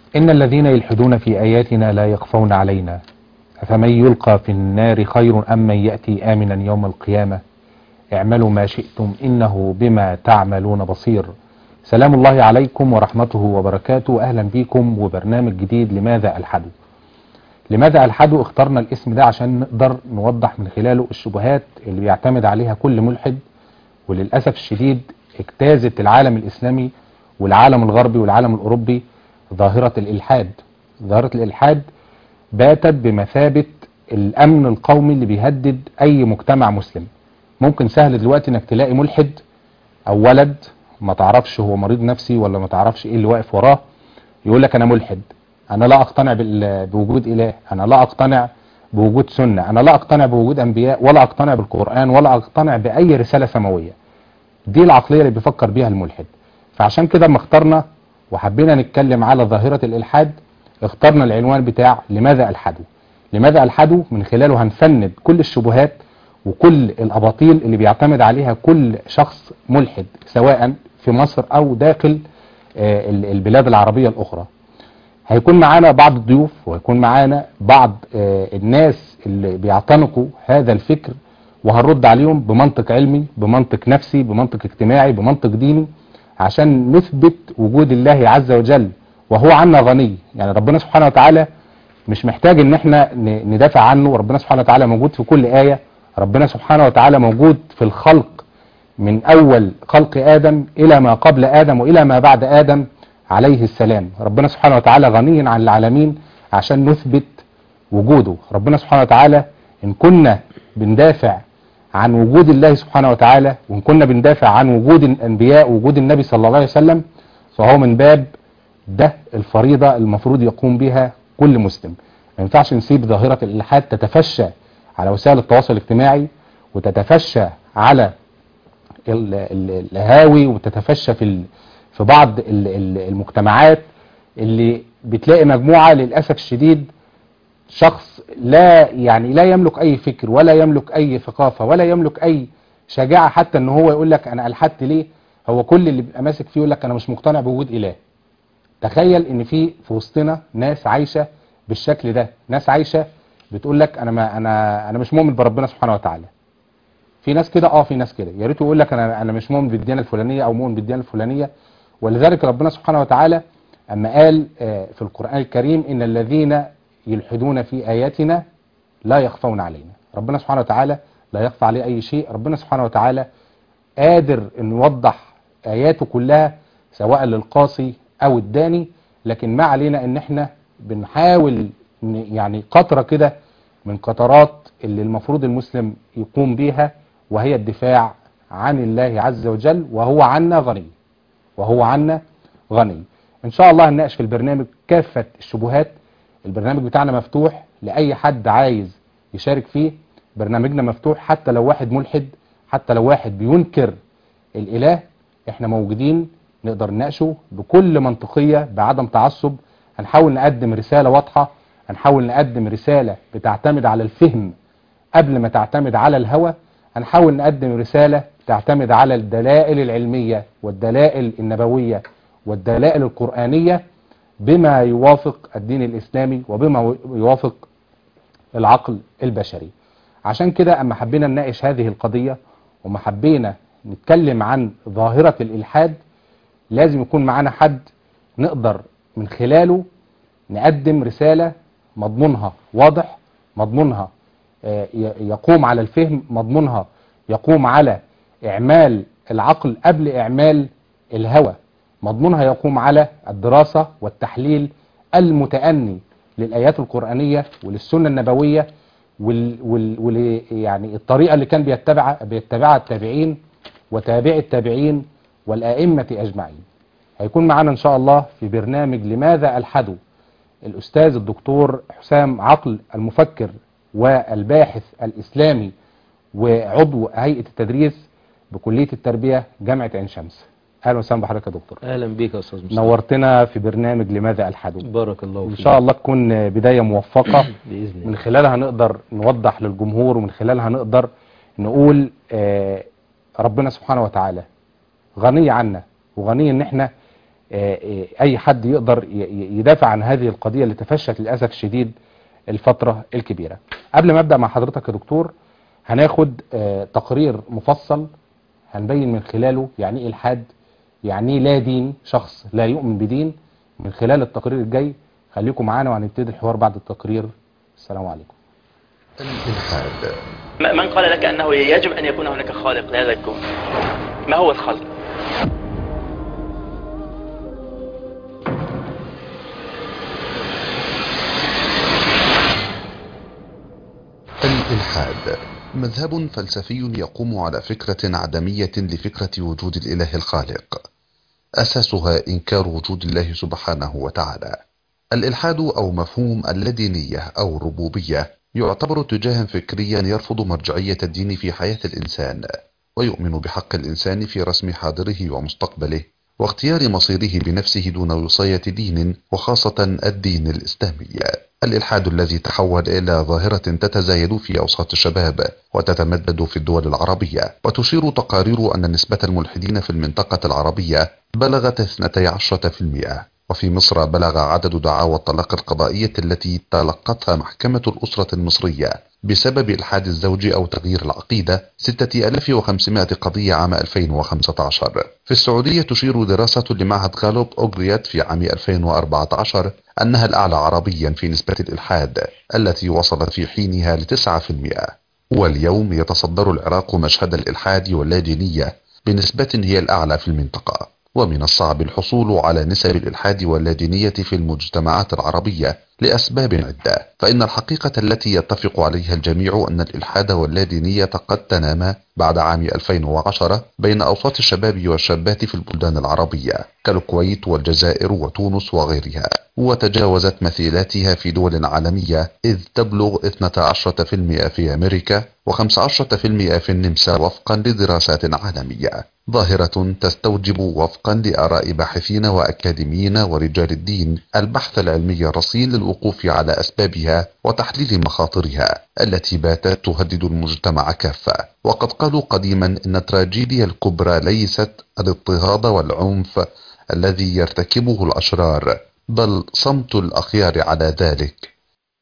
إن الذين يلحدون في آياتنا لا يخفون علينا أفمن يلقى في النار خير أم من يأتي آمنا يوم القيامة اعملوا ما شئتم إنه بما تعملون بصير. سلام الله عليكم ورحمته وبركاته. أهلا بكم وبرنامج جديد لماذا ألحدوا. لماذا ألحدوا اخترنا الاسم ده عشان نقدر نوضح من خلاله الشبهات اللي بيعتمد عليها كل ملحد، وللأسف الشديد اجتازت العالم الإسلامي والعالم الغربي والعالم الأوروبي ظاهرة الإلحاد. ظاهرة الإلحاد باتت بمثابة الأمن القومي اللي بيهدد أي مجتمع مسلم. ممكن سهل دلوقتي انك تلاقي ملحد او ولد ما تعرفش هو مريض نفسي ولا ما تعرفش ايه اللي واقف وراه، يقول لك انا ملحد، انا لا اقتنع بوجود اله، انا لا اقتنع بوجود سنة، انا لا اقتنع بوجود انبياء، ولا اقتنع بالقرآن، ولا اقتنع باي رسالة سماوية. دي العقلية اللي بيفكر بيها الملحد. فعشان كده اما اخترنا وحبينا نتكلم على ظاهرة الالحاد اخترنا العنوان بتاع لماذا الحدوا. لماذا الحدوا من خلاله هنفند كل الشبهات وكل الأباطيل اللي بيعتمد عليها كل شخص ملحد سواء في مصر أو داخل البلاد العربية الأخرى. هيكون معانا بعض الضيوف وهيكون معانا بعض الناس اللي بيعتنقوا هذا الفكر، وهنرد عليهم بمنطق علمي، بمنطق نفسي، بمنطق اجتماعي، بمنطق ديني، عشان نثبت وجود الله عز وجل وهو عنا غني. يعني ربنا سبحانه وتعالى مش محتاج ان احنا ندافع عنه، وربنا سبحانه وتعالى موجود في كل آية. ربنا سبحانه وتعالى موجود في الخلق من أول خلق آدم إلى ما قبل آدم وإلى ما بعد آدم عليه السلام. ربنا سبحانه وتعالى غني عن العالمين عشان نثبت وجوده. ربنا سبحانه وتعالى إن كنا بندافع عن وجود الله سبحانه وتعالى، وإن كنا بندافع عن وجود الأنبياء ووجود النبي صلى الله عليه وسلم، فهو من باب ده الفريضة المفروض يقوم بها كل مسلم. ما ينفعش نسيب ظاهرة الإلحاد تتفشى على وسائل التواصل الاجتماعي وتتفشى على القهاوي وتتفشى في بعض المجتمعات اللي بتلاقي مجموعة للأسف الشديد شخص لا يملك أي فكر ولا يملك أي ثقافة ولا يملك أي شجاعة حتى ان هو يقول لك أنا ألحدت ليه. هو كل اللي بيبقى ماسك فيه يقول لك أنا مش مقتنع بوجود إله. تخيل ان في وسطنا ناس عايشة بالشكل ده، ناس عايشة بتقول لك انا مش مؤمن بربنا سبحانه وتعالى. في ناس كده، في ناس كده يا ريت يقول لك انا مش مؤمن بالديانه الفلانيه او مؤمن بالديانه الفلانيه. ولذلك ربنا سبحانه وتعالى اما قال في القرآن الكريم ان الذين يلحدون في آياتنا لا يخفون علينا. ربنا سبحانه وتعالى لا يخفى عليه اي شيء. ربنا سبحانه وتعالى قادر ان يوضح اياته كلها سواء للقاصي او الداني، لكن ما علينا ان احنا بنحاول يعني قطرة كده من قطرات اللي المفروض المسلم يقوم بيها، وهي الدفاع عن الله عز وجل وهو عنا غني. وهو عنا غني. ان شاء الله هنناقش في البرنامج كافة الشبهات. البرنامج بتاعنا مفتوح لأي حد عايز يشارك فيه. برنامجنا مفتوح حتى لو واحد ملحد، حتى لو واحد بينكر الإله، احنا موجودين نقدر نناقشه بكل منطقية بعدم تعصب. هنحاول نقدم رسالة واضحة، هنحاول نقدم رسالة بتعتمد على الفهم قبل ما تعتمد على الهوى. هنحاول نقدم رسالة تعتمد على الدلائل العلمية والدلائل النبوية والدلائل القرآنية بما يوافق الدين الإسلامي وبما يوافق العقل البشري. عشان كده أما حبينا نناقش هذه القضية وما حبينا نتكلم عن ظاهرة الإلحاد، لازم يكون معانا حد نقدر من خلاله نقدم رسالة مضمونها واضح، مضمونها يقوم على الفهم، مضمونها يقوم على إعمال العقل قبل إعمال الهوى، مضمونها يقوم على الدراسة والتحليل المتأني للآيات القرآنية وللسنة النبوية يعني الطريقة اللي كان بيتبعها التابعين وتابع التابعين والآئمة أجمعين. هيكون معنا إن شاء الله في برنامج لماذا ألحدوا الأستاذ الدكتور حسام عقل، المفكر والباحث الإسلامي وعضو هيئة التدريس بكلية التربية جامعة عين شمس. أهلا وسهلا بحضرتك يا دكتور. أهلا بك يا أستاذ مصطفى. نورتنا في برنامج لماذا ألحدوا. بارك الله فيك. إن شاء الله تكون بداية موفقة بإذن الله. من خلالها نقدر نوضح للجمهور، ومن خلالها نقدر نقول ربنا سبحانه وتعالى غني عنا وغني ان احنا اي حد يقدر يدافع عن هذه القضية اللي تفشت للأسف الشديد الفترة الكبيرة. قبل ما ابدأ مع حضرتك يا دكتور، هناخد تقرير مفصل هنبين من خلاله يعني ايه الحاد، يعني ايه لا دين، شخص لا يؤمن بدين، من خلال التقرير الجاي. خليكم معانا وهنبتدي الحوار بعد التقرير. السلام عليكم. الإلحاد. من قال لك أنه يجب أن يكون هناك خالق لهذا الكون؟ ما هو الخالق؟ الإلحاد مذهب فلسفي يقوم على فكرة عدمية لفكرة وجود الإله الخالق، أساسها إنكار وجود الله سبحانه وتعالى. الإلحاد أو مفهوم اللادينية أو الربوبية يعتبر اتجاها فكريا يرفض مرجعية الدين في حياة الإنسان، ويؤمن بحق الإنسان في رسم حاضره ومستقبله واختيار مصيره بنفسه دون وصاية دين، وخاصة الدين الإسلامي. الإلحاد الذي تحول إلى ظاهرة تتزايد في أوساط الشباب وتتمدد في الدول العربية، وتشير تقارير أن نسبة الملحدين في المنطقة العربية بلغت 12%، وفي مصر بلغ عدد دعاوى الطلاق القضائية التي تلقتها محكمة الأسرة المصرية بسبب إلحاد الزوج أو تغيير العقيدة 6500 قضية عام 2015. في السعودية تشير دراسة لمعهد غالوب أوغريات في عام 2014 أنها الأعلى عربيا في نسبة الإلحاد التي وصلت في حينها ل9%. واليوم يتصدر العراق مشهد الإلحاد واللادينية بنسبة هي الأعلى في المنطقة، ومن الصعب الحصول على نسب الإلحاد واللادينية في المجتمعات العربية لأسباب عدة. فإن الحقيقة التي يتفق عليها الجميع أن الإلحاد واللادينية قد تناما بعد عام 2010 بين أوساط الشباب والشابات في البلدان العربية كالكويت والجزائر وتونس وغيرها، وتجاوزت مثيلاتها في دول عالمية، إذ تبلغ 12% في أمريكا و15% في النمسا وفقا لدراسات عالمية، ظاهرة تستوجب وفقا لآراء باحثين وأكاديميين ورجال الدين البحث العلمي الرصين للوقوف على أسبابها وتحليل مخاطرها التي باتت تهدد المجتمع كافة. وقد قالوا قديما إن التراجيديا الكبرى ليست الاضطهاد والعنف الذي يرتكبه الأشرار، بل صمت الأخيار على ذلك.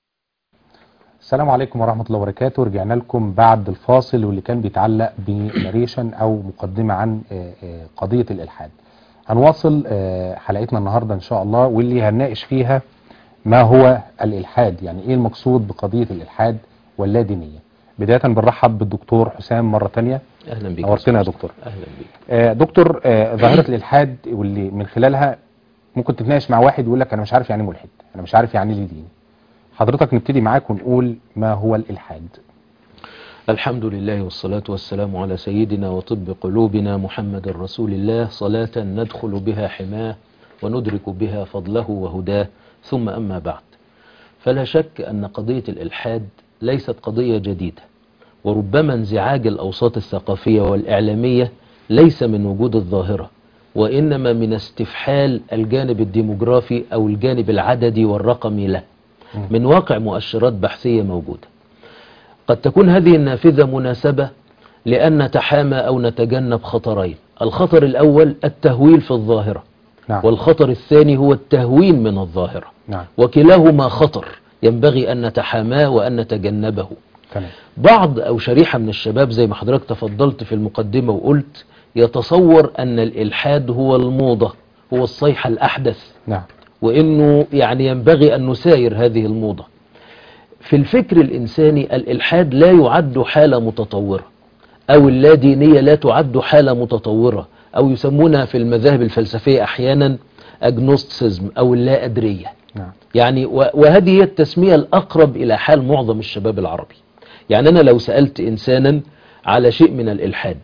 السلام عليكم ورحمة الله وبركاته. رجعنا لكم بعد الفاصل واللي كان بيتعلق بناريشن أو مقدمة عن قضية الإلحاد. هنواصل حلقتنا النهاردة إن شاء الله، واللي هنناقش فيها ما هو الإلحاد، يعني إيه المقصود بقضية الإلحاد واللادينية. بداية بنرحب بالدكتور حسام مرة تانية. أهلا بك. نورتنا يا دكتور. أهلا بك. دكتور، ظاهرة الإلحاد واللي من خلالها ممكن تتناقش مع واحد يقول لك أنا مش عارف يعني ملحد، أنا مش عارف يعني ليه دين. حضرتك نبتدي معاك ونقول ما هو الإلحاد. الحمد لله والصلاة والسلام على سيدنا وطب قلوبنا محمد رسول الله، صلاة ندخل بها حماه وندرك بها فضله وهداه، ثم أما بعد. فلا شك أن قضية الإلحاد ليست قضية جديدة، وربما انزعاج الأوساط الثقافية والإعلامية ليس من وجود الظاهرة، وإنما من استفحال الجانب الديموغرافي أو الجانب العددي والرقمي له من واقع مؤشرات بحثية موجودة. قد تكون هذه النافذة مناسبة لأن نتحامى أو نتجنب خطرين. الخطر الأول التهويل في الظاهرة، نعم. والخطر الثاني هو التهوين من الظاهرة، نعم. وكلاهما خطر ينبغي أن نتحاماه وأن نتجنبه. تمام. بعض أو شريحة من الشباب زي ما حضرتك تفضلت في المقدمة وقلت يتصور أن الإلحاد هو الموضة، هو الصيحة الأحدث، نعم. وإنه يعني ينبغي أن نساير هذه الموضة. في الفكر الإنساني الإلحاد لا يعد حالة متطورة، أو اللادينية لا تعد حالة متطورة، أو يسمونها في المذاهب الفلسفية أحيانا أجنوستيزم أو اللا أدرية. نعم. يعني وهذه هي التسمية الأقرب إلى حال معظم الشباب العربي. يعني أنا لو سألت إنسانا على شيء من الإلحاد،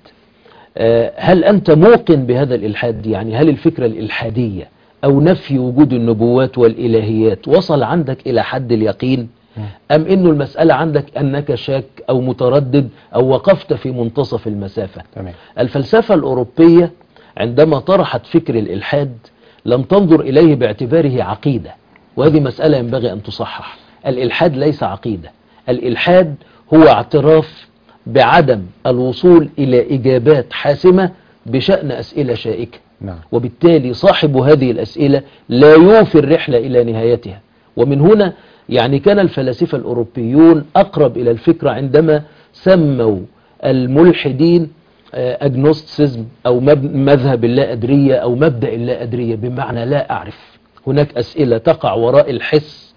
هل أنت موقن بهذا الإلحاد؟ يعني هل الفكرة الإلحادية أو نفي وجود النبوات والإلهيات وصل عندك إلى حد اليقين، أم إنه المسألة عندك أنك شاك أو متردد أو وقفت في منتصف المسافة؟ تمام. الفلسفة الأوروبية عندما طرحت فكر الإلحاد لم تنظر إليه باعتباره عقيدة، وهذه مسألة ينبغي أن تصحح. الإلحاد ليس عقيدة، الإلحاد هو اعتراف بعدم الوصول إلى إجابات حاسمة بشأن أسئلة شائكة. نعم. وبالتالي صاحب هذه الأسئلة لا يوفي الرحلة إلى نهايتها. ومن هنا يعني كان الفلاسفة الأوروبيون أقرب إلى الفكرة عندما سموا الملحدين أجنوستيزم أو مذهب اللا أدرية أو مبدأ اللا أدرية، بمعنى لا أعرف. هناك أسئلة تقع وراء الحس،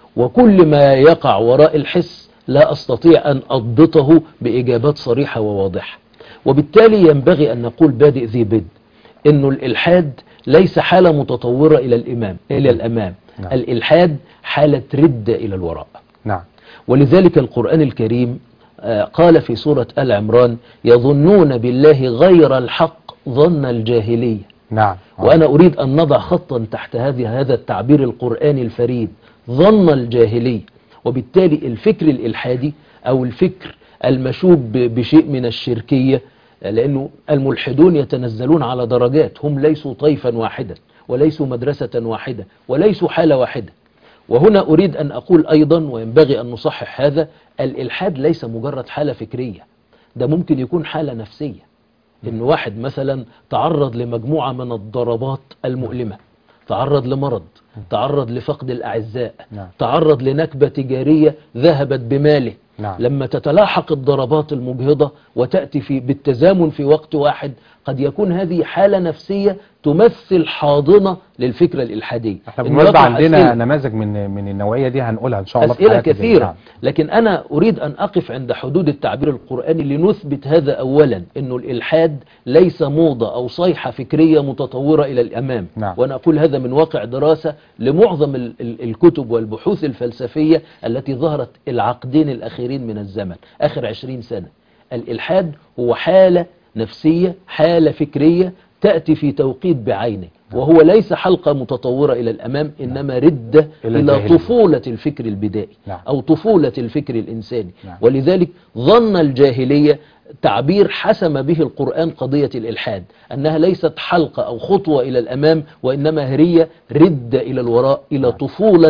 وكل ما يقع وراء الحس لا أستطيع أن أضبطه بإجابات صريحة وواضحة. وبالتالي ينبغي أن نقول بادئ ذي بدء إنه الإلحاد ليس حالة متطورة إلى الأمام. نعم. الإلحاد حالة ردة إلى الوراء. نعم. ولذلك القرآن الكريم قال في سورة آل عمران: يظنون بالله غير الحق ظن الجاهلية. نعم. وأنا أريد أن نضع خطا تحت هذا التعبير القرآني الفريد، ظن الجاهلية. وبالتالي الفكر الإلحادي أو الفكر المشوب بشيء من الشركية، لأنه الملحدون يتنزلون على درجات، هم ليسوا طيفا واحدا وليسوا مدرسة واحدة وليسوا حالة واحدة. وهنا أريد أن أقول أيضا، وينبغي أن نصحح هذا، الإلحاد ليس مجرد حالة فكرية، ده ممكن يكون حالة نفسية. إن واحد مثلا تعرض لمجموعة من الضربات المؤلمة، تعرض لمرض، تعرض لفقد الأعزاء، نعم. تعرض لنكبة تجارية ذهبت بماله. نعم. لما تتلاحق الضربات المجهضة وتأتي بالتزامن في وقت واحد، قد يكون هذه حالة نفسية تمثل حاضنة للفكرة الإلحادية. احنا بالمناسبة عندنا نماذج من النوعية دي هنقولها إن شاء الله أسئلة في كثيرة. نعم. لكن أنا أريد أن أقف عند حدود التعبير القرآني لنثبت هذا أولا، أنه الإلحاد ليس موضة أو صيحة فكرية متطورة إلى الأمام. نعم. وأنا أقول هذا من واقع دراسة لمعظم الكتب والبحوث الفلسفية التي ظهرت العقدين الأخيرين من الزمن، آخر 20 سنة. الإلحاد هو حالة نفسية، حالة فكرية تأتي في توقيت بعينه، وهو ليس حلقة متطورة إلى الأمام، إنما ردة إلى طفولة الفكر البدائي أو طفولة الفكر الإنساني. ولذلك ظن الجاهلية تعبير حسم به القرآن قضية الإلحاد، أنها ليست حلقة أو خطوة إلى الأمام، وإنما هي ردة إلى الوراء، إلى طفولة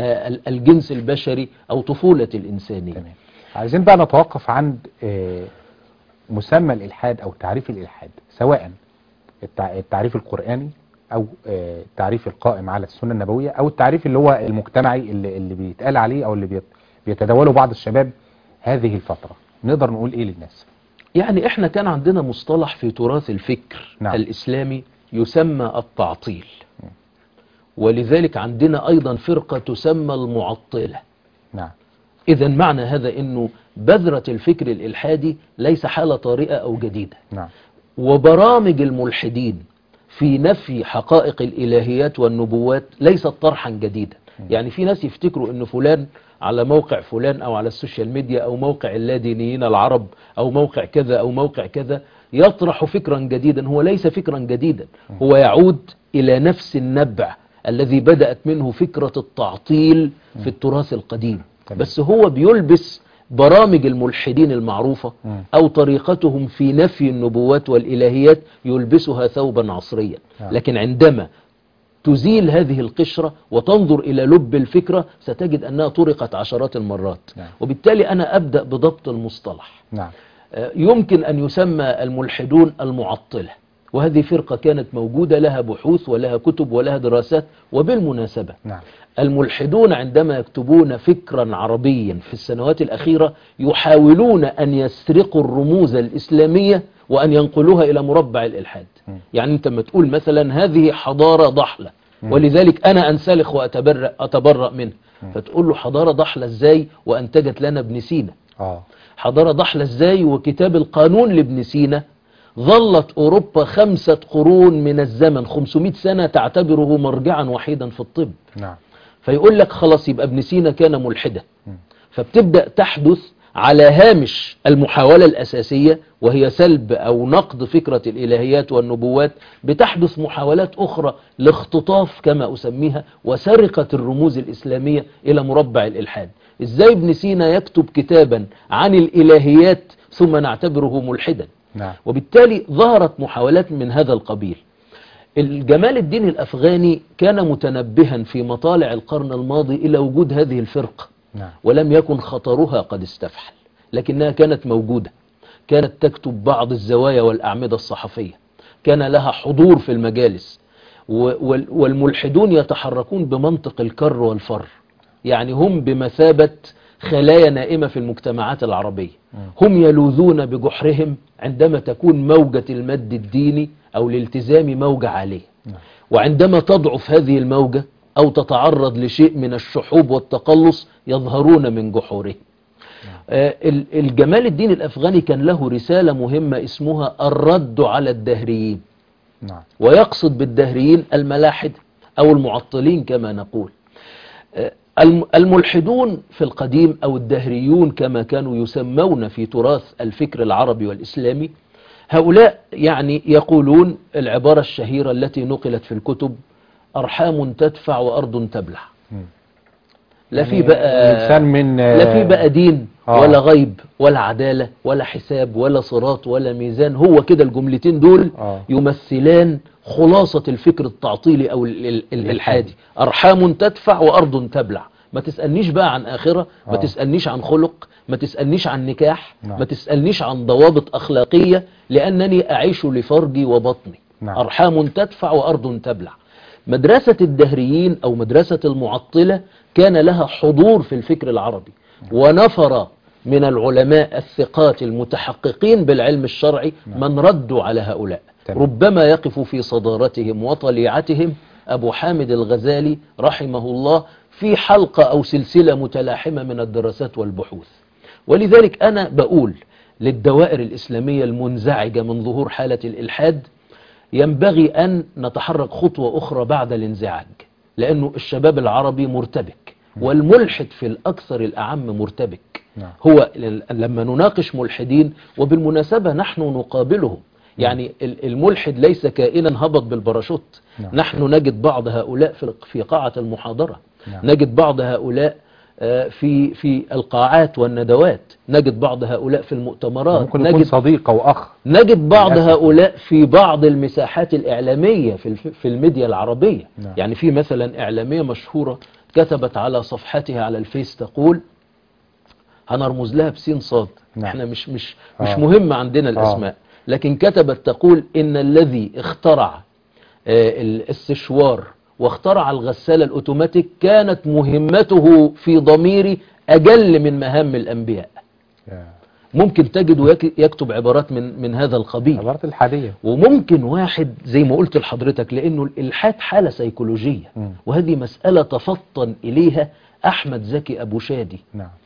الجنس البشري أو طفولة الإنسانية. تمام. عايزين بقى نتوقف عند مسمى الإلحاد أو تعريف الإلحاد، سواء التعريف القرآني أو التعريف القائم على السنة النبوية أو التعريف اللي هو المجتمعي اللي بيتقال عليه أو اللي بيتداوله بعض الشباب هذه الفترة. نقدر نقول إيه للناس؟ يعني إحنا كان عندنا مصطلح في تراث الفكر نعم. الإسلامي يسمى التعطيل، ولذلك عندنا أيضا فرقة تسمى المعطلة. نعم. إذا معنى هذا أنه بذرة الفكر الإلحادي ليس حالة طارئة أو جديدة. نعم. وبرامج الملحدين في نفي حقائق الإلهيات والنبوات ليست طرحا جديدا. يعني في ناس يفتكروا أن فلان على موقع فلان أو على السوشيال ميديا أو موقع اللادينيين العرب أو موقع كذا أو موقع كذا يطرح فكرا جديدا. هو ليس فكرا جديدا، هو يعود إلى نفس النبع الذي بدأت منه فكرة التعطيل في التراث القديم. بس هو بيلبس برامج الملحدين المعروفة أو طريقتهم في نفي النبوات والإلهيات يلبسها ثوبا عصريا. لكن عندما تزيل هذه القشرة وتنظر إلى لب الفكرة ستجد أنها طرقت عشرات المرات. وبالتالي أنا أبدأ بضبط المصطلح. يمكن أن يسمى الملحدون المعطلة، وهذه فرقة كانت موجودة لها بحوث ولها كتب ولها دراسات. وبالمناسبة الملحدون عندما يكتبون فكرا عربيا في السنوات الأخيرة يحاولون أن يسرقوا الرموز الإسلامية وأن ينقلوها إلى مربع الإلحاد. يعني أنت ما تقول مثلا هذه حضارة ضحلة ولذلك أنا أنسلخ وأتبرأ منها، فتقول له حضارة ضحلة إزاي وأنتجت لنا ابن سينا؟ حضارة ضحلة إزاي وكتاب القانون لابن سينا ظلت أوروبا 5 قرون من الزمن 500 سنة تعتبره مرجعا وحيدا في الطب. فيقول لك خلاص يبقى ابن سينا كان ملحدا. فبتبدأ تحدث على هامش المحاولة الأساسية وهي سلب أو نقد فكرة الإلهيات والنبوات، بتحدث محاولات أخرى لاختطاف كما أسميها وسرقة الرموز الإسلامية إلى مربع الإلحاد. إزاي ابن سينا يكتب كتابا عن الإلهيات ثم نعتبره ملحدا؟ وبالتالي ظهرت محاولات من هذا القبيل. الجمال الدين الأفغاني كان متنبها في مطالع القرن الماضي إلى وجود هذه الفرقة، ولم يكن خطرها قد استفحل، لكنها كانت موجودة. كانت تكتب بعض الزوايا والأعمدة الصحفية، كان لها حضور في المجالس، والملحدون يتحركون بمنطق الكر والفر، يعني هم بمثابة خلايا نائمة في المجتمعات العربية، هم يلوذون بجحرهم عندما تكون موجة المد الديني أو الالتزام موجة عالية، وعندما تضعف هذه الموجة أو تتعرض لشيء من الشحوب والتقلص يظهرون من جحورهم. الجمال الدين الأفغاني كان له رسالة مهمة اسمها الرد على الدهريين، ويقصد بالدهريين الملاحد أو المعطلين كما نقول. الملحدون في القديم أو الدهريون كما كانوا يسمون في تراث الفكر العربي والإسلامي، هؤلاء يعني يقولون العبارة الشهيرة التي نقلت في الكتب: أرحام تدفع وأرض تبلع. لا في بقى دين ولا غيب ولا عدالة ولا حساب ولا صراط ولا ميزان. هو كده الجملتين دول يمثلان خلاصة الفكر التعطيلي أو الإلحادي. أرحام تدفع وأرض تبلع. ما تسألنيش بقى عن آخرة، ما تسألنيش عن خلق، ما تسألنيش عن نكاح، ما تسألنيش عن ضوابط أخلاقية، لأنني أعيش لفرجي وبطني. أرحام تدفع وأرض تبلع. مدرسة الدهريين أو مدرسة المعطلة كان لها حضور في الفكر العربي، ونفر من العلماء الثقات المتحققين بالعلم الشرعي من ردوا على هؤلاء. ربما يقف في صدارتهم وطليعتهم أبو حامد الغزالي رحمه الله في حلقة أو سلسلة متلاحمة من الدراسات والبحوث. ولذلك أنا بقول للدوائر الإسلامية المنزعجة من ظهور حالة الإلحاد ينبغي أن نتحرك خطوة أخرى بعد الانزعاج، لأنه الشباب العربي مرتبك، والملحد في الأكثر الأعم مرتبك. هو لما نناقش ملحدين، وبالمناسبة نحن نقابلهم، يعني الملحد ليس كائنا هبط بالباراشوت. نحن نجد بعض هؤلاء في قاعة المحاضرة، نجد بعض هؤلاء في القاعات والندوات، نجد بعض هؤلاء في المؤتمرات، ممكن يكون صديق أو أخ، نجد بعض هؤلاء في بعض المساحات الإعلامية في الميديا العربية. يعني في مثلا إعلامية مشهورة كتبت على صفحتها على الفيس تقول، هنرمز لها بسين صاد، احنا مش مهم عندنا الأسماء، لكن كتبت تقول إن الذي اخترع السشوار واخترع الغسالة الأوتوماتيك كانت مهمته في ضميري أجل من مهام الأنبياء. ممكن تجد يكتب عبارات من هذا القبيل، عبارات الحادية. وممكن واحد زي ما قلت لحضرتك، لأنه الإلحاد حالة سيكولوجية، وهذه مسألة تفطن إليها أحمد زكي أبو شادي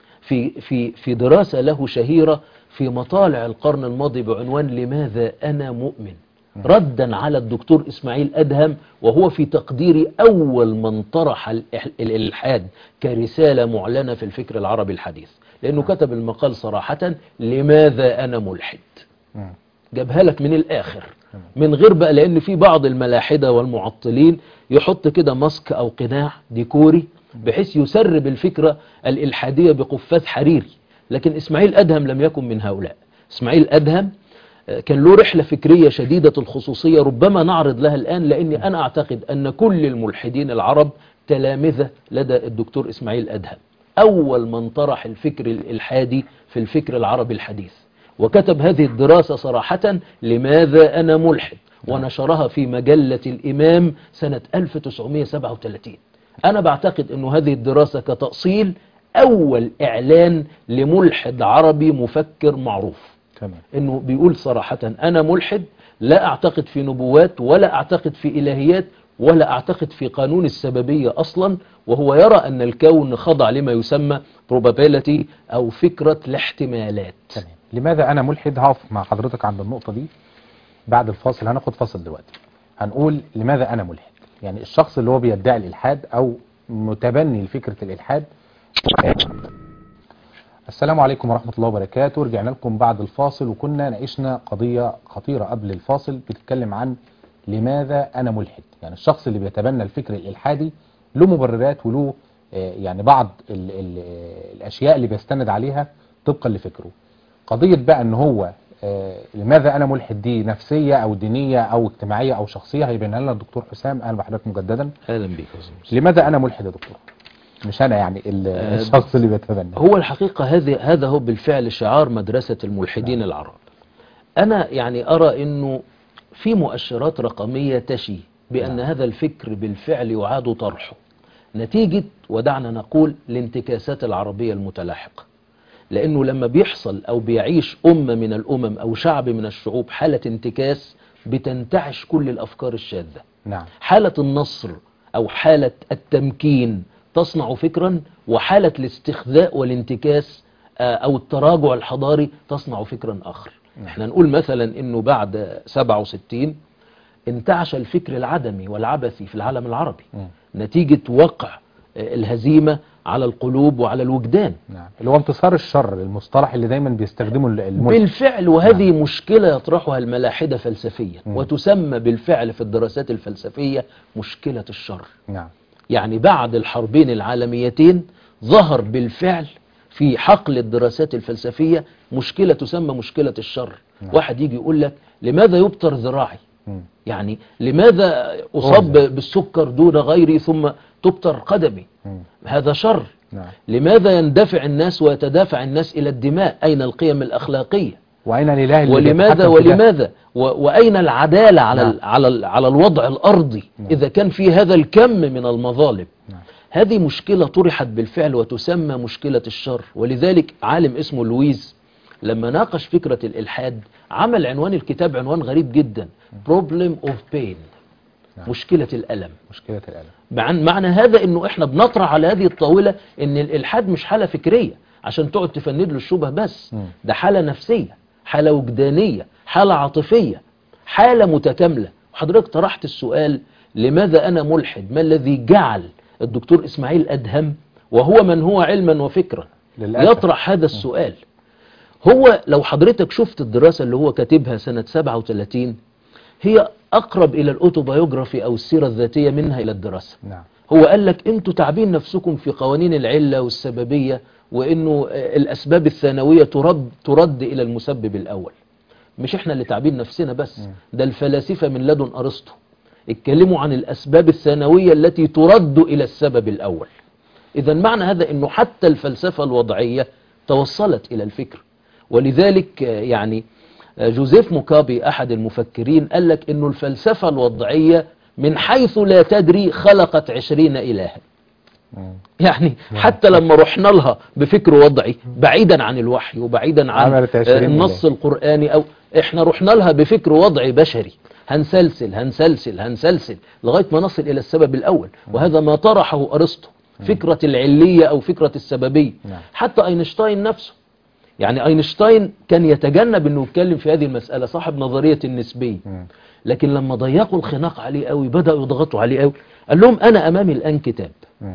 في دراسة له شهيرة في مطالع القرن الماضي بعنوان لماذا أنا مؤمن، ردا على الدكتور إسماعيل أدهم، وهو في تقديري أول من طرح الإلحاد كرسالة معلنة في الفكر العربي الحديث، لأنه كتب المقال صراحة لماذا أنا ملحد، جابها لك من الآخر من غير بقى، لأن في بعض الملاحدة والمعطلين يحط كده ماسك أو قناع ديكوري بحيث يسرب الفكرة الإلحادية بقفاز حريري. لكن إسماعيل أدهم لم يكن من هؤلاء. إسماعيل أدهم كان له رحلة فكرية شديدة الخصوصية، ربما نعرض لها الآن، لأني أنا أعتقد أن كل الملحدين العرب تلامذة لدى الدكتور إسماعيل أدهم، أول من طرح الفكر الإلحادي في الفكر العربي الحديث، وكتب هذه الدراسة صراحة لماذا أنا ملحد، ونشرها في مجلة الإمام سنة 1937. أنا بعتقد أن هذه الدراسة كتأصيل أول إعلان لملحد عربي مفكر معروف، أنه بيقول صراحة أنا ملحد، لا أعتقد في نبوات ولا أعتقد في إلهيات ولا أعتقد في قانون السببية أصلا، وهو يرى أن الكون خضع لما يسمى probability أو فكرة الاحتمالات. لماذا أنا ملحد؟ هقف مع حضرتك عند النقطة دي بعد الفاصل. هناخد فاصل دلوقتي، هنقول لماذا أنا ملحد. يعني الشخص اللي هو بيدعي الإلحاد أو متبني لفكرة الإلحاد. السلام عليكم ورحمة الله وبركاته. رجعنا لكم بعد الفاصل، وكنا ناقشنا قضية خطيرة قبل الفاصل بتتكلم عن لماذا أنا ملحد. يعني الشخص اللي بيتبنى الفكر الإلحادي له مبررات وله يعني بعض الأشياء اللي بيستند عليها طبقا لفكره. قضية بقى أن هو لماذا أنا ملحد دي نفسية أو دينية أو اجتماعية أو شخصية، هيبينها لنا الدكتور حسام. أهلا بحضرتك مجددا. أهلا بك. لماذا أنا ملحد يا دكتور؟ مش أنا يعني الشخص اللي بيتبنى. هو الحقيقة هذا هو بالفعل شعار مدرسة الملحدين العرب. أنا يعني أرى أنه في مؤشرات رقمية تشي بأن هذا الفكر بالفعل يعاد طرحه نتيجة، ودعنا نقول، الانتكاسات العربية المتلاحقة. لأنه لما بيحصل أو بيعيش أمة من الأمم أو شعب من الشعوب حالة انتكاس، بتنتعش كل الأفكار الشاذة. نعم. حالة النصر أو حالة التمكين تصنع فكرا، وحالة الاستخذاء والانتكاس أو التراجع الحضاري تصنع فكرا آخر. احنا نقول مثلا أنه بعد 67 انتعش الفكر العدمي والعبثي في العالم العربي نتيجة وقع الهزيمة على القلوب وعلى الوجدان. نعم. اللي هو انتصار الشر، المصطلح اللي دايما بيستخدمه الملك. بالفعل، وهذه مشكلة يطرحها الملاحدة فلسفيا، وتسمى بالفعل في الدراسات الفلسفية مشكلة الشر. نعم. يعني بعد الحربين العالميتين ظهر بالفعل في حقل الدراسات الفلسفية مشكلة تسمى مشكلة الشر. واحد يجي يقول لك لماذا يبتر ذراعي؟ يعني لماذا أصاب بالسكر دون غيري ثم تبتر قدمي؟ هذا شر. لماذا يندفع الناس ويتدافع الناس إلى الدماء؟ أين القيم الأخلاقية؟ وأين الإله اللي ولماذا وأين العدالة على الوضع الأرضي إذا كان في هذا الكم من المظالم؟ هذه مشكلة طرحت بالفعل وتسمى مشكلة الشر. ولذلك عالم اسمه لويز لما ناقش فكرة الإلحاد عمل عنوان الكتاب عنوان غريب جدا: Problem of Pain، مشكلة الألم. مشكلة الألم. معنى هذا انه احنا بنطرح على هذه الطاولة ان الإلحاد مش حالة فكرية عشان تقعد تفند له الشبه بس، ده حالة نفسية، حالة وجدانية، حالة عاطفية، حالة متكاملة. وحضرتك طرحت السؤال لماذا أنا ملحد؟ ما الذي جعل الدكتور إسماعيل أدهم وهو من هو علما وفكرا يطرح هذا السؤال؟ هو لو حضرتك شفت الدراسة اللي هو كاتبها سنة 37 هي أقرب إلى الأوتوبيوغرافي أو السيرة الذاتية منها إلى الدراسة. نعم. هو قال لك أنتوا تعبين نفسكم في قوانين العلة والسببية، وإنه الأسباب الثانوية ترد إلى المسبب الأول. مش إحنا اللي تعبين نفسنا بس، ده الفلاسفة من لدن أرسطو اتكلموا عن الأسباب الثانوية التي ترد إلى السبب الأول. إذا معنى هذا أنه حتى الفلسفة الوضعية توصلت إلى الفكر. ولذلك يعني جوزيف موكابي أحد المفكرين قال لك أنه الفلسفة الوضعية من حيث لا تدري خلقت 20 إلها. يعني حتى لما رحنا لها بفكر وضعي بعيدا عن الوحي وبعيدا عن النص القرآني، أو احنا رحنا لها بفكر وضعي بشري، هنسلسل هنسلسل هنسلسل لغاية ما نصل إلى السبب الأول. وهذا ما طرحه أرسطو، فكرة العلية أو فكرة السببية. حتى أينشتاين نفسه، يعني أينشتاين كان يتجنب أنه يتكلم في هذه المسألة، صاحب نظرية النسبية. لكن لما ضيقوا الخناق عليه قوي، بدأوا يضغطوا عليه قوي، قال لهم أنا أمامي الآن كتاب،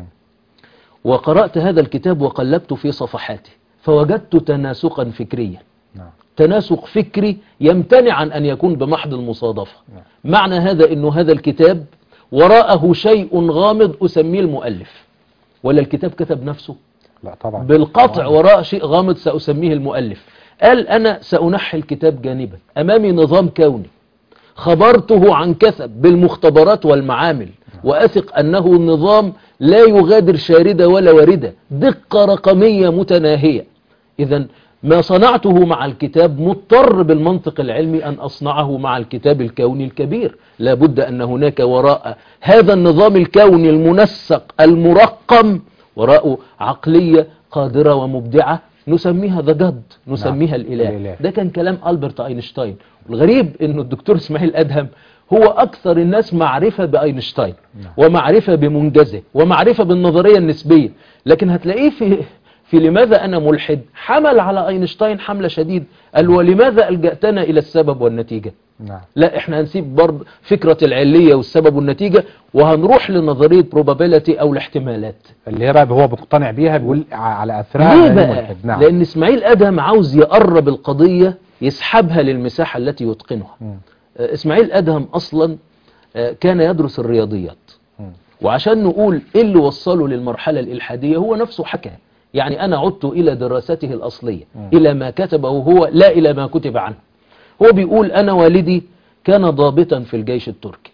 وقرأت هذا الكتاب وقلبت في صفحاته فوجدت تناسقا فكريا. تناسق فكري يمتنع عن أن يكون بمحض المصادفة. معنى هذا أنه هذا الكتاب وراءه شيء غامض أسميه المؤلف، ولا الكتاب كتب نفسه؟ لا طبعا، بالقطع وراء شيء غامض سأسميه المؤلف. قال أنا سأنحي الكتاب جانبا، أمامي نظام كوني خبرته عن كثب بالمختبرات والمعامل، وأثق أنه نظام لا يغادر شاردة ولا واردة، دقة رقمية متناهية. إذا ما صنعته مع الكتاب مضطر بالمنطق العلمي أن أصنعه مع الكتاب الكوني الكبير. لابد أن هناك وراء هذا النظام الكوني المنسق المرقم وراءه عقلية قادرة ومبدعة نسميها ذا جاد، نسميها الإله. ده كان كلام ألبرت أينشتاين. الغريب أنه الدكتور إسماعيل أدهم هو أكثر الناس معرفة بأينشتاين ومعرفة بمنجزه ومعرفة بالنظرية النسبية، لكن هتلاقيه في لماذا أنا ملحد حمل على أينشتاين حملة شديد، قال ولماذا ألجأتنا إلى السبب والنتيجة؟ لا احنا هنسيب برضه فكرة العلية والسبب والنتيجة وهنروح لنظرية probability أو الاحتمالات اللي هي بقى هو مقتنع بيها، بيقول على أثرها. ليه بقى؟ لأن إسماعيل أدهم عاوز يقرب القضية يسحبها للمساحة التي يتقنها. إسماعيل أدهم أصلا كان يدرس الرياضيات، وعشان نقول إيه اللي وصله للمرحلة الإلحادية هو نفسه حكى. يعني أنا عدت إلى دراسته الأصلية، إلى ما كتبه هو لا إلى ما كتب عنه. هو بيقول أنا والدي كان ضابطا في الجيش التركي،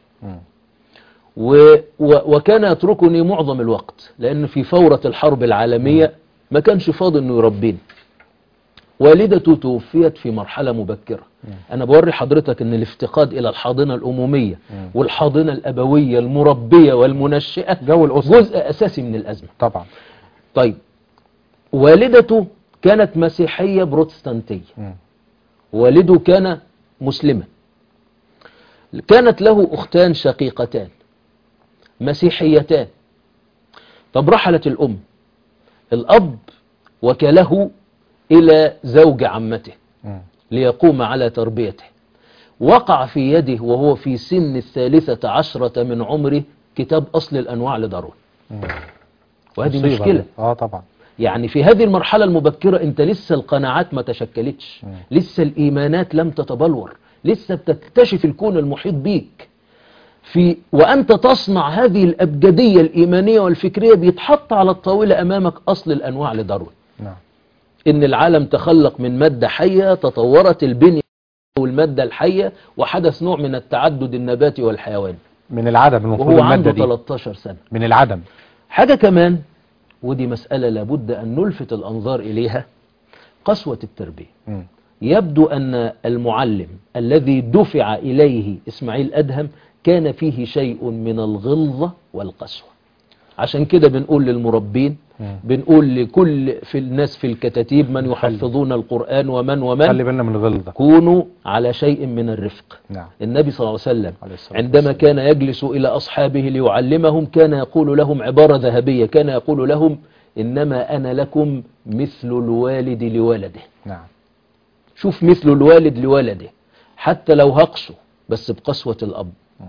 وكان يتركني معظم الوقت، لأن في فورة الحرب العالمية ما كانش فاضي أنه يربيني. والدته توفيت في مرحلة مبكرة. أنا بوري حضرتك أن الافتقاد إلى الحاضنة الأمومية والحاضنة الأبوية المربية والمنشئة جو الأسرة جزء أساسي من الأزمة. طبعا. طيب، والدته كانت مسيحية بروتستانتية، والده كان مسلما. كانت له أختان شقيقتان مسيحيتان. طب رحلت الأم، الأب وكله إلى زوج عمته ليقوم على تربيته. وقع في يده وهو في سن 13 من عمره كتاب أصل الأنواع لدارون. وهذه مشكلة. طبعا. يعني في هذه المرحلة المبكرة انت لسه القناعات ما تشكلتش، لسه الإيمانات لم تتبلور، لسه بتكتشف الكون المحيط بيك. وأنت تصنع هذه الأبجدية الإيمانية والفكرية بيتحط على الطاولة أمامك أصل الأنواع لدارون. نعم. إن العالم تخلق من مادة حية، تطورت البنية والمادة الحية، وحدث نوع من التعدد النباتي والحيواني من العدم. وهو عنده 13 سنة من العدم. حاجة كمان، ودي مسألة لابد أن نلفت الأنظار إليها، قسوة التربية. يبدو أن المعلم الذي دفع إليه إسماعيل أدهم كان فيه شيء من الغلظة والقسوة. عشان كده بنقول للمربين، بنقول لكل في الناس في الكتاتيب من يحفظون القرآن ومن خلي بالنا من الغلظة، كونوا على شيء من الرفق. نعم. النبي صلى الله عليه وسلم عندما كان يجلس إلى أصحابه ليعلمهم كان يقول لهم عبارة ذهبية، كان يقول لهم إنما أنا لكم مثل الوالد لولده. نعم. شوف، مثل الوالد لولده، حتى لو هقسوا بس بقسوة الأب.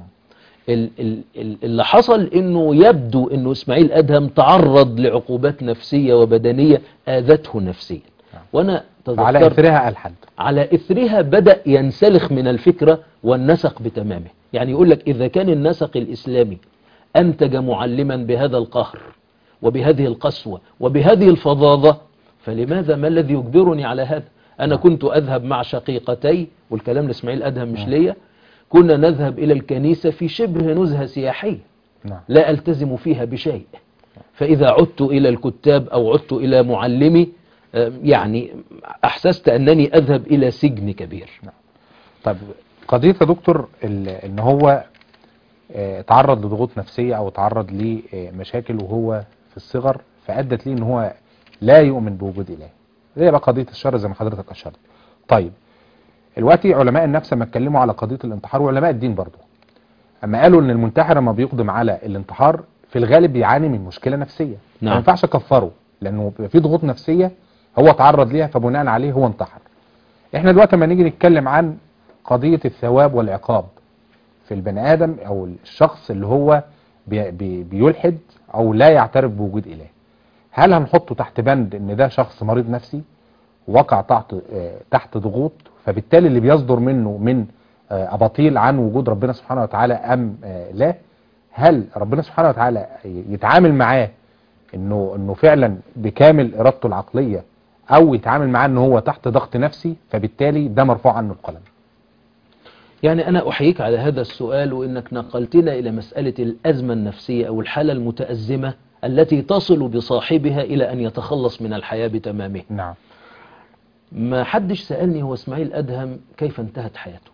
اللي حصل انه يبدو انه اسماعيل ادهم تعرض لعقوبات نفسية وبدنية اذته نفسيا. وانا على اثرها الحد، على اثرها بدأ ينسلخ من الفكرة والنسق بتمامه. يعني يقول لك اذا كان النسق الاسلامي انتج معلما بهذا القهر وبهذه القسوة وبهذه الفظاظة، فلماذا، ما الذي يجبرني على هذا؟ انا كنت اذهب مع شقيقتي، والكلام لاسماعيل ادهم مش ليا، كنا نذهب إلى الكنيسة في شبه نزهة سياحية لا ألتزم فيها بشيء. فإذا عدت إلى الكتاب أو عدت إلى معلمي يعني أحسست أنني أذهب إلى سجن كبير. طيب، قضية يا دكتور إن هو تعرض لضغوط نفسية أو تعرض لمشاكل وهو في الصغر فأدت ليه إن هو لا يؤمن بوجود إله، زي بقى قضية الشر زي ما حضرتك أشرت. طيب، دلوقتي علماء النفس لما اتكلموا على قضية الانتحار، وعلماء الدين برضه اما قالوا ان المنتحر لما بيقدم على الانتحار في الغالب بيعاني من مشكلة نفسية. نعم. ما ينفعش اكفره لانه في ضغوط نفسية هو تعرض ليها فبناء عليه هو انتحر. احنا دلوقتي لما نيجي نتكلم عن قضية الثواب والعقاب في البني ادم او الشخص اللي هو بيلحد او لا يعترف بوجود اله، هل هنحطه تحت بند ان ده شخص مريض نفسي وقع تحت ضغوط، فبالتالي اللي بيصدر منه من أباطيل عن وجود ربنا سبحانه وتعالى أم لا؟ هل ربنا سبحانه وتعالى يتعامل معاه إنه فعلا بكامل إرادته العقلية، أو يتعامل معاه إنه هو تحت ضغط نفسي فبالتالي ده مرفوع عنه القلم؟ يعني أنا أحييك على هذا السؤال، وإنك نقلتنا إلى مسألة الأزمة النفسية أو الحالة المتأزمة التي تصل بصاحبها إلى أن يتخلص من الحياة بتمامه. نعم. ما حدش سألني هو اسماعيل أدهم كيف انتهت حياته.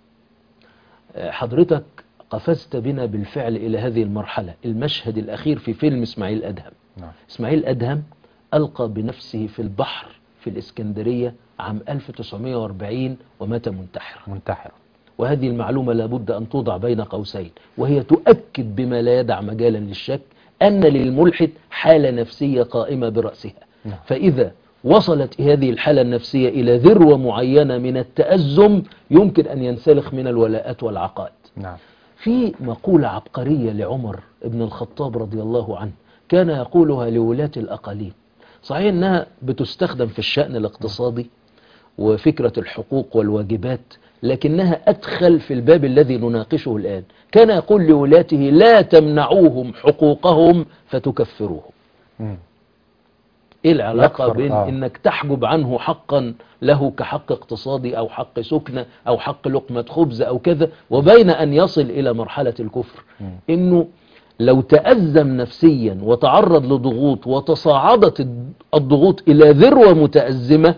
حضرتك قفزت بنا بالفعل إلى هذه المرحلة، المشهد الأخير في فيلم اسماعيل أدهم. نعم. اسماعيل أدهم ألقى بنفسه في البحر في الإسكندرية عام 1940 ومات منتحرا. وهذه المعلومة لابد أن توضع بين قوسين، وهي تؤكد بما لا يدع مجالا للشك أن للملحد حالة نفسية قائمة برأسها. نعم. فإذا وصلت هذه الحالة النفسية إلى ذروة معينة من التأزم يمكن أن ينسلخ من الولاءات والعقائد. نعم. في مقولة عبقرية لعمر ابن الخطاب رضي الله عنه كان يقولها لولاة الأقاليم، صحيح أنها بتستخدم في الشأن الاقتصادي وفكرة الحقوق والواجبات، لكنها أدخل في الباب الذي نناقشه الآن. كان يقول لولاته لا تمنعوهم حقوقهم فتكفروهم. ايه العلاقة بين انك تحجب عنه حقا له كحق اقتصادي او حق سكنة او حق لقمة خبز او كذا، وبين ان يصل الى مرحلة الكفر؟ انه لو تأزم نفسيا وتعرض لضغوط وتصاعدت الضغوط الى ذروة متأزمة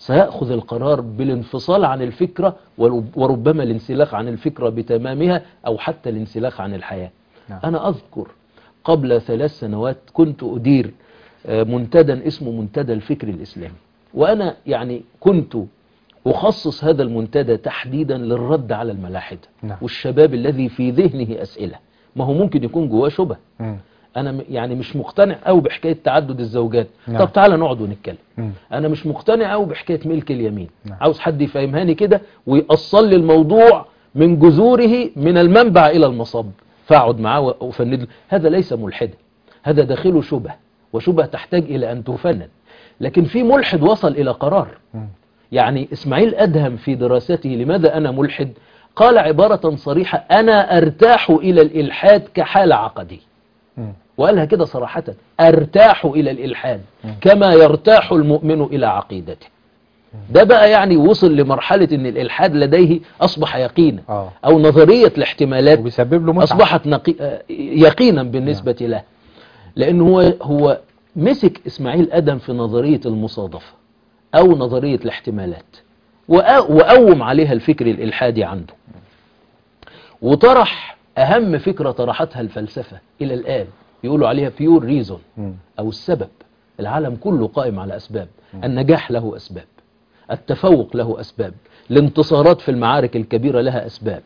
سيأخذ القرار بالانفصال عن الفكرة وربما الانسلاخ عن الفكرة بتمامها أو حتى الانسلاخ عن الحياة. نعم. أنا أذكر قبل 3 سنوات كنت أدير منتدى اسمه منتدى الفكر الإسلامي، وأنا يعني كنت أخصص هذا المنتدى تحديدا للرد على الملاحدة. نعم. والشباب الذي في ذهنه أسئلة، ما هو ممكن يكون جواه شبه. أنا يعني مش مقتنع أو بحكاية تعدد الزوجات. نعم. طب تعالى نقعد ونتكلم. أنا مش مقتنع أو بحكاية ملك اليمين. نعم. عاوز حد يفهمهاني كده ويأصل لي الموضوع من جذوره من المنبع إلى المصب، فاقعد معاه وأفند له. هذا ليس ملحدا، هذا داخله شبه، وشبه تحتاج إلى أن تفند. لكن في ملحد وصل إلى قرار. يعني إسماعيل أدهم في دراسته لماذا أنا ملحد قال عبارة صريحة: أنا أرتاح إلى الإلحاد كحالة عقدية. وقالها كده صراحة: أرتاح إلى الإلحاد كما يرتاح المؤمن إلى عقيدته. ده بقى يعني وصل لمرحلة أن الإلحاد لديه أصبح يقينا، أو نظرية الاحتمالات وبيسبب له متعة. أصبحت يقينا بالنسبة له. لأنه هو مسك إسماعيل أدهم في نظرية المصادفة أو نظرية الاحتمالات وقوم عليها الفكر الإلحادي عنده، وطرح أهم فكرة طرحتها الفلسفة إلى الآن، يقولوا عليها pure reason أو السبب. العالم كله قائم على أسباب. النجاح له أسباب، التفوق له أسباب، الانتصارات في المعارك الكبيرة لها أسباب،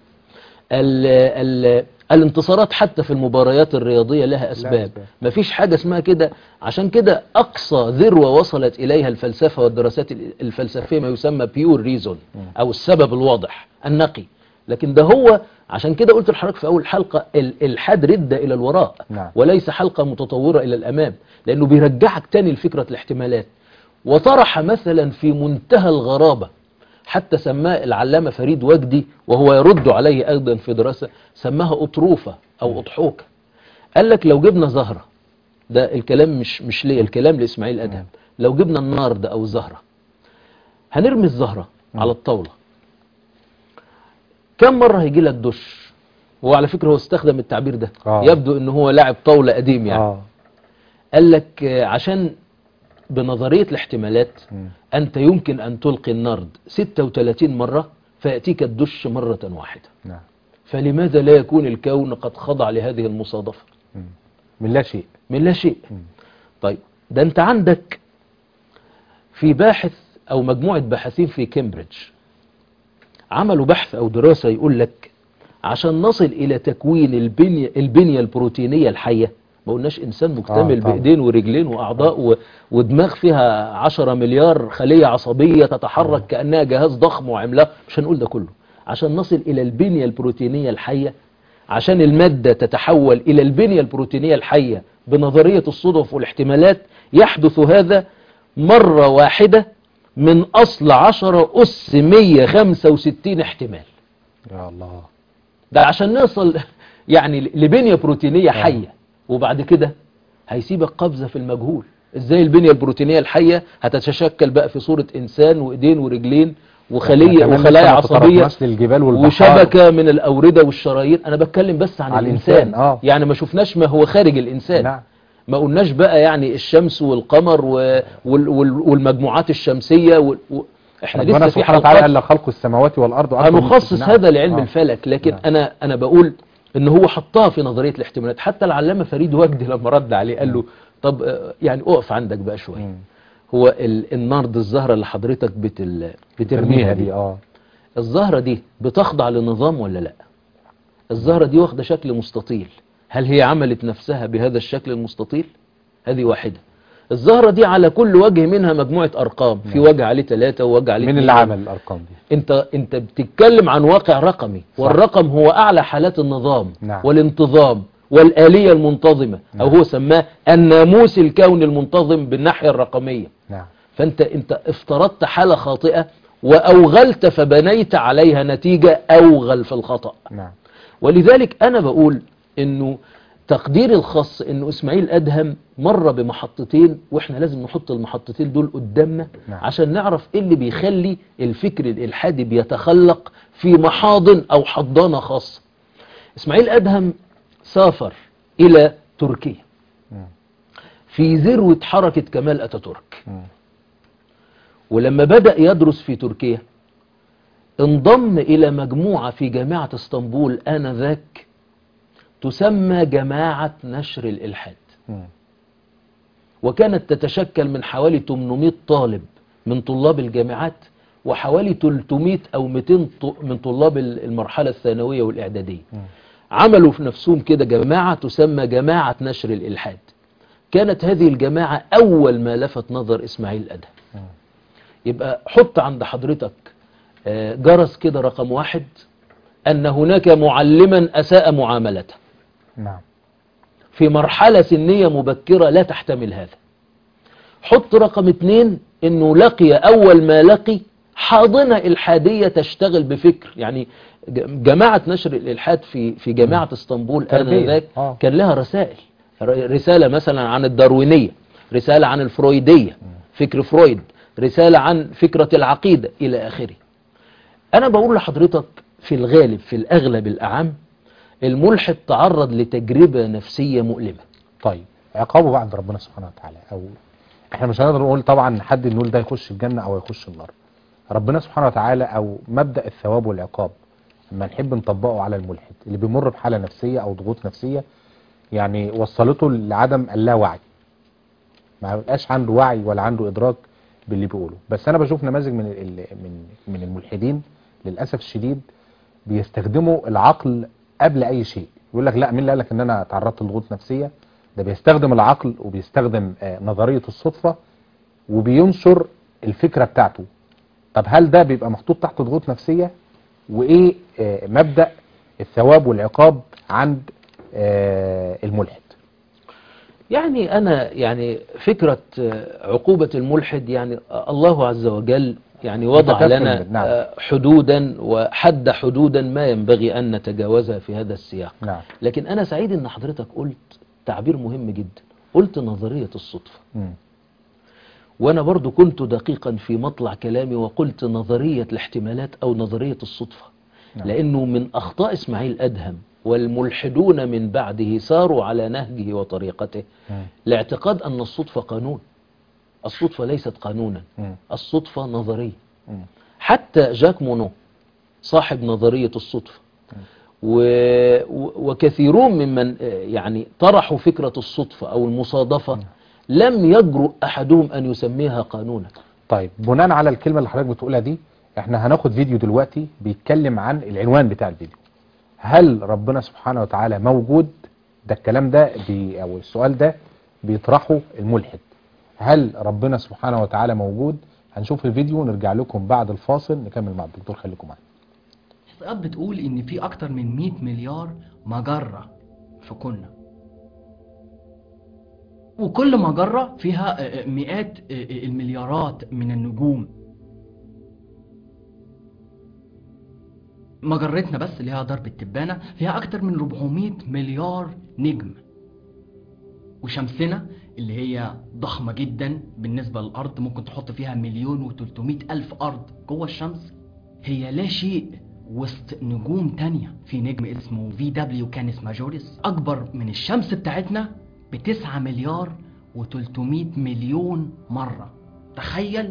الانتصارات حتى في المباريات الرياضية لها أسباب. مفيش حاجة اسمها كده. عشان كده أقصى ذروة وصلت إليها الفلسفة والدراسات الفلسفية ما يسمى pure reason أو السبب الواضح النقي. لكن ده هو عشان كده قلت لحضرتك في أول حلقة الحاد ردة إلى الوراء. نعم. وليس حلقة متطورة إلى الأمام، لأنه بيرجعك تاني لفكرة الاحتمالات. وطرح مثلا في منتهى الغرابة، حتى سماه العلامة فريد وجدي وهو يرد عليه أيضا في دراسة، سماها أطروفة أو أضحوكة. قال لك لو جبنا زهرة، ده الكلام مش ليه، الكلام لإسماعيل أدهم، لو جبنا النارد أو الزهرة هنرمي الزهرة على الطاولة، كم مرة هيجي لك دش؟ هو على فكرة هو استخدم التعبير ده. يبدو انه هو لاعب طاولة قديم يعني. قال لك عشان بنظرية الاحتمالات أنت يمكن أن تلقي النرد 36 مرة فيأتيك الدش مرة واحدة. نعم. فلماذا لا يكون الكون قد خضع لهذه المصادفة؟ من لا شيء. من لا شيء. طيب ده أنت عندك في باحث أو مجموعة باحثين في كامبريدج عملوا بحث أو دراسة يقول لك عشان نصل إلى تكوين البنية البروتينية الحية، ما قلناش إنسان مكتمل بإيدين ورجلين وأعضاء ودماغ فيها 10 مليار خلية عصبية تتحرك كأنها جهاز ضخم وعملاق، مش هنقول ده كله. عشان نصل إلى البنية البروتينية الحية، عشان المادة تتحول إلى البنية البروتينية الحية بنظرية الصدف والاحتمالات، يحدث هذا مرة واحدة من أصل 10 أس 165 احتمال. يا الله. ده عشان نصل يعني لبنية بروتينية حية. وبعد كده هيسيبك قفزة في المجهول. ازاي البنية البروتينية الحية هتتشكل بقى في صورة إنسان وإيدين ورجلين وخلايا عصبية وشبكة من الأوردة والشرايين. أنا بتكلم بس عن الإنسان. يعني ما شفناش ما هو خارج الإنسان. نعم. ما قلناش بقى يعني الشمس والقمر والمجموعات الشمسية احنا لسه في حلقات قال خلق السماوات والأرض. هنخصص هذا لعلم الفلك. لكن أنا بقول ان هو حطها في نظرية الاحتمالات. حتى العلامة فريد وجدي لما رد عليه قال له طب يعني اقف عندك بقى شوية. هو النرد الزهرة اللي حضرتك بترميها دي الزهرة دي بتخضع لنظام ولا لا؟ الزهرة دي واخدة شكل مستطيل، هل هي عملت نفسها بهذا الشكل المستطيل؟ هذه واحدة. الزهرة دي على كل وجه منها مجموعة أرقام، في وجه عليه 3 ووجه عليه 2. من اللي عمل الأرقام دي؟ انت بتتكلم عن واقع رقمي، والرقم هو أعلى حالات النظام. نعم. والانتظام والآلية المنتظمة. نعم. أو هو سماه الناموس الكوني المنتظم بالناحية الرقمية. نعم. فانت افترضت حالة خاطئة وأوغلت فبنيت عليها نتيجة أوغل في الخطأ. نعم. ولذلك أنا بقول إنه تقدير الخاص إنه إسماعيل أدهم مر بمحطتين، وإحنا لازم نحط المحطتين دول قدامنا. نعم. عشان نعرف إيه اللي بيخلي الفكر الإلحادي بيتخلق في محاضن أو حضانة خاصة. إسماعيل أدهم سافر إلى تركيا في ذروة حركة كمال أتاتورك، ولما بدأ يدرس في تركيا انضم إلى مجموعة في جامعة اسطنبول آنذاك تسمى جماعة نشر الإلحاد، وكانت تتشكل من حوالي 800 طالب من طلاب الجامعات وحوالي 300 أو 200 من طلاب المرحلة الثانوية والإعدادية. عملوا في نفسهم كده جماعة تسمى جماعة نشر الإلحاد. كانت هذه الجماعة أول ما لفت نظر إسماعيل أدهم. يبقى حط عند حضرتك جرس كده رقم 1 أن هناك معلما أساء معاملته. نعم. في مرحلة سنية مبكرة لا تحتمل هذا. حط رقم 2 أنه لقي أول ما لقي حاضنة إلحادية تشتغل بفكر. يعني جماعة نشر الإلحاد في جامعة اسطنبول آنذاك كان لها رسائل، رسالة مثلا عن الداروينية، رسالة عن الفرويدية فكر فرويد، رسالة عن فكرة العقيدة إلى آخره. أنا بقول لحضرتك في الغالب في الأغلب الأعم الملحد تعرض لتجربة نفسية مؤلمة. طيب عقابه بعد ربنا سبحانه وتعالى، أو احنا مش هنقدر نقول طبعا حد نقول ده يخش الجنة أو يخش النار. ربنا سبحانه وتعالى أو مبدأ الثواب والعقاب لما نحب نطبقه على الملحد اللي بيمر بحالة نفسية أو ضغوط نفسية يعني وصلته لعدم اللاوعي، ما بقاش عنده وعي ولا عنده إدراك باللي بيقوله. بس أنا بشوف نماذج من الملحدين للأسف الشديد بيستخدموا العقل قبل أي شيء. يقول لك لا، مين اللي قال لك إن أنا تعرضت لضغوط نفسية؟ ده بيستخدم العقل وبيستخدم نظرية الصدفة وبينشر الفكرة بتاعته. طب هل ده بيبقى محطوط تحت ضغوط نفسية؟ وإيه مبدأ الثواب والعقاب عند الملحد؟ يعني أنا يعني فكرة عقوبة الملحد يعني الله عز وجل يعني وضع لنا حدودا وحد حدودا ما ينبغي أن نتجاوزها في هذا السياق. نعم. لكن أنا سعيد أن حضرتك قلت تعبير مهم جدا، قلت نظرية الصدفة. وأنا برضو كنت دقيقا في مطلع كلامي وقلت نظرية الاحتمالات أو نظرية الصدفة. نعم. لأنه من أخطاء إسماعيل أدهم والملحدون من بعده ساروا على نهجه وطريقته لاعتقاد أن الصدفة قانون. الصدفة ليست قانونا، الصدفة نظرية. حتى جاك مونو صاحب نظرية الصدفة وكثيرون ممن يعني طرحوا فكرة الصدفة أو المصادفة لم يجرؤ أحدهم أن يسميها قانونا. طيب بناء على الكلمة اللي حضرتك بتقولها دي احنا هناخد فيديو دلوقتي بيتكلم عن العنوان بتاع الفيديو، هل ربنا سبحانه وتعالى موجود؟ ده الكلام ده أو السؤال ده بيطرحه الملحد، هل ربنا سبحانه وتعالى موجود؟ هنشوف الفيديو ونرجع لكم بعد الفاصل نكمل مع الدكتور. خليكم معانا. الاحصاءات بتقول ان في اكتر من 100 مليار مجرة في كوننا، وكل مجرة فيها مئات المليارات من النجوم. مجرتنا بس اللي هي درب التبانة فيها اكتر من 400 مليار نجم، وشمسنا اللي هي ضخمة جدا بالنسبة للأرض ممكن تحط فيها 1,300,000 أرض جوه الشمس، هي لا شيء وسط نجوم تانية. في نجم اسمه VW كانس ماجوريس أكبر من الشمس بتاعتنا ب9 مليار و300 مليون مرة. تخيل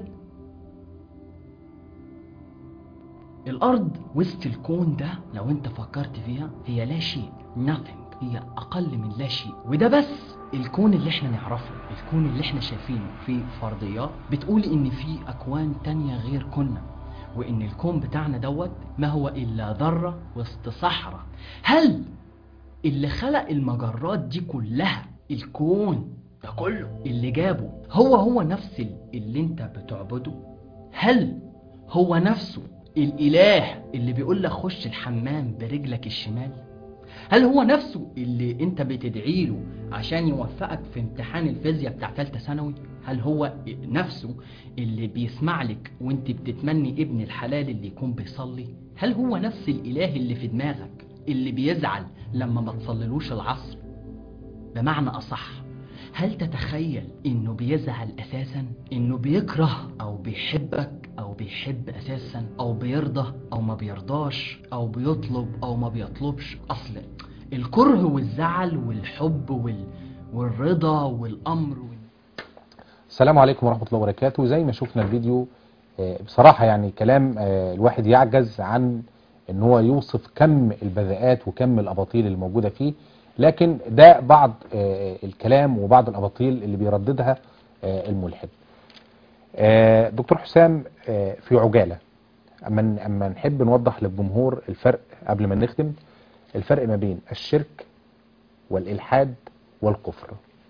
الأرض وسط الكون ده لو انت فكرت فيها هي لا شيء، nothing، هي أقل من لا شيء. وده بس الكون اللي احنا نعرفه، الكون اللي احنا شايفينه. في فرضيات بتقول ان في أكوان تانية غير كوننا، وان الكون بتاعنا دوت ما هو إلا ذرة وسط صحراء. هل اللي خلق المجرات دي كلها، الكون ده كله اللي جابه، هو نفس اللي انت بتعبده؟ هل هو نفسه الإله اللي بيقول لك خش الحمام برجلك الشمال؟ هل هو نفسه اللي انت بتدعي له عشان يوفقك في امتحان الفيزياء بتاع ثالثه ثانوي؟ هل هو نفسه اللي بيسمع لك وانت بتتمني ابن الحلال اللي يكون بيصلي؟ هل هو نفس الإله اللي في دماغك اللي بيزعل لما ما تصللوش العصر؟ بمعنى أصح، هل تتخيل انه بيزعل اساسا؟ انه بيكره او بيحبك او بيحب اساسا، او بيرضى او ما بيرضاش، او بيطلب او ما بيطلبش؟ اصل الكره والزعل والحب والرضا والامر السلام عليكم ورحمة الله وبركاته. زي ما شفنا الفيديو بصراحة يعني كلام الواحد يعجز عن ان هو يوصف كم البذاءات وكم الاباطيل اللي موجودة فيه، لكن ده بعض الكلام وبعض الاباطيل اللي بيرددها الملحد. دكتور حسام، في عجالة اما نحب نوضح للجمهور الفرق قبل ما نختم، الفرق ما بين الشرك والإلحاد والكفر.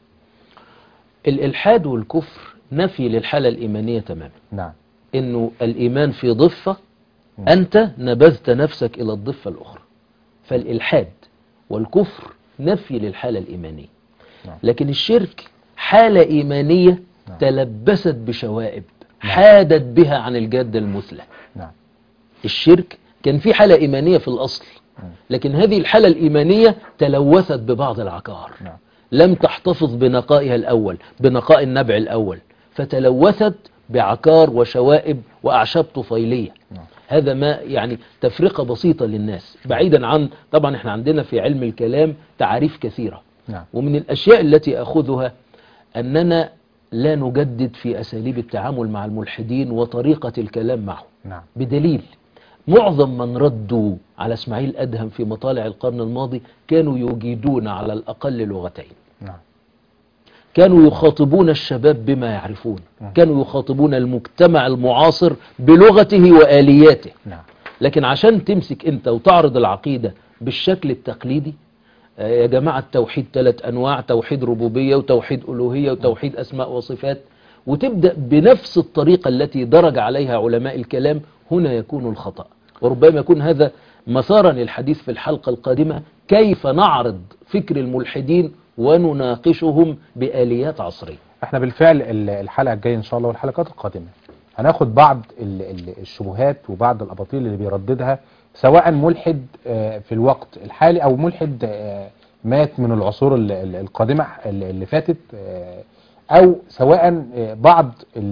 الإلحاد والكفر نفي للحالة الإيمانية تماما. نعم. إنه الإيمان في ضفة، أنت نبذت نفسك إلى الضفة الأخرى. فالإلحاد والكفر نفي للحالة الإيمانية. نعم. لكن الشرك حالة إيمانية نعم. تلبست بشوائب حادت بها عن الجادة المثلى. نعم. الشرك كان في حالة إيمانية في الأصل، لكن هذه الحالة الإيمانية تلوثت ببعض العكار. نعم. لم تحتفظ بنقائها الأول، بنقاء النبع الأول، فتلوثت بعكار وشوائب وأعشاب طفيلية. نعم. هذا ما يعني تفرقة بسيطة للناس، بعيدا عن طبعا احنا عندنا في علم الكلام تعاريف كثيرة. نعم. ومن الأشياء التي أخذها أننا لا نجدد في أساليب التعامل مع الملحدين وطريقة الكلام معهم. نعم. بدليل معظم من ردوا على اسماعيل أدهم في مطالع القرن الماضي كانوا يجيدون على الأقل لغتين. نعم. كانوا يخاطبون الشباب بما يعرفون، كانوا يخاطبون المجتمع المعاصر بلغته وآلياته. نعم. لكن عشان تمسك انت وتعرض العقيدة بالشكل التقليدي، يا جماعة التوحيد 3 أنواع، توحيد ربوبية وتوحيد ألوهية وتوحيد أسماء وصفات، وتبدأ بنفس الطريقة التي درج عليها علماء الكلام، هنا يكون الخطأ. وربما يكون هذا مسارا للحديث في الحلقة القادمة، كيف نعرض فكر الملحدين ونناقشهم بآليات عصرية. احنا بالفعل الحلقة الجاية ان شاء الله والحلقات القادمة هناخد بعض الشبهات وبعض الاباطيل اللي بيرددها، سواء ملحد في الوقت الحالي او ملحد مات من العصور القادمة اللي فاتت، او سواء بعض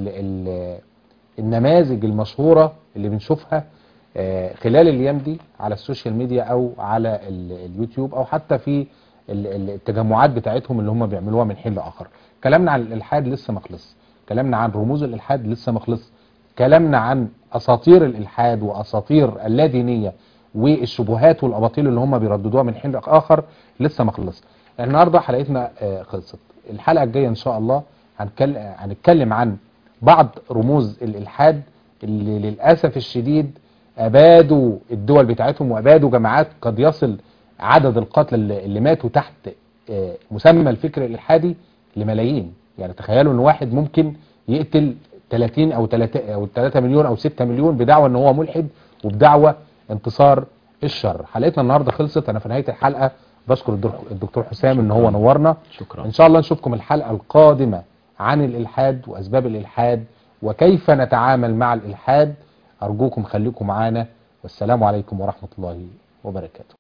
النماذج المشهورة اللي بنشوفها خلال الايام دي على السوشيال ميديا او على اليوتيوب او حتى في التجمعات بتاعتهم اللي هم بيعملوها من حين لاخر. كلامنا عن الالحاد لسه ما خلص، كلامنا عن رموز الالحاد لسه ما خلص، كلامنا عن اساطير الالحاد واساطير اللادينيه والشبهات والاباطيل اللي هم بيرددوها من حين لاخر لسه ما خلص. النهارده حلقتنا خلصت. الحلقه الجايه ان شاء الله هنتكلم عن بعض رموز الالحاد اللي للاسف الشديد ابادوا الدول بتاعتهم وابادوا جماعات قد يصل عدد القتلى اللي ماتوا تحت مسمى الفكر الالحادي لملايين. يعني تخيلوا ان واحد ممكن يقتل 30 او 3 مليون او 6 مليون بدعوى ان هو ملحد وبدعوى انتصار الشر. حلقتنا النهارده خلصت. انا في نهايه الحلقه بشكر الدكتور حسام ان هو نورنا. شكرا. ان شاء الله نشوفكم الحلقه القادمه عن الالحاد واسباب الالحاد وكيف نتعامل مع الالحاد. ارجوكم خليكم معانا، والسلام عليكم ورحمه الله وبركاته.